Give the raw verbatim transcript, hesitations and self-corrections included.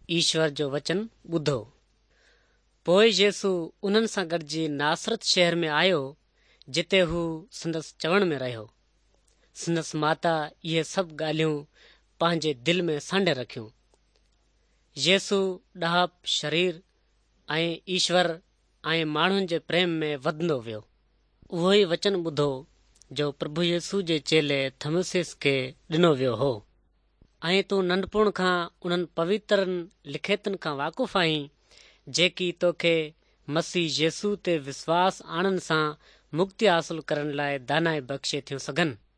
ईश्वर जो वचन ॿुधो। पोइ येसू उन्हनि सां गॾिजी नासरत शहर में आयो, जिते हू संदसि चवण में रहियो। संदसि माता इहे सभु ॻाल्हियूं पंहिंजे दिलि में सांढे रखियूं। येसू ॾहाप शरीर ऐं ईश्वर ऐं माण्हुनि जे प्रेम में वधंदो वियो। उहो ई वचन ॿुधो जो प्रभु येसू जे चेले थमसिस खे ॾिनो वियो हो। ऐं तूं नंढपुण खां उन्हनि पवित्र लिखितनि खां वाक़ुफ़ आहीं, जेकी तोखे मसीह येसू ते विश्वास आणण सां मुक्ति हासिल करण लाइ दानाए बख़्शे थियूं सघनि।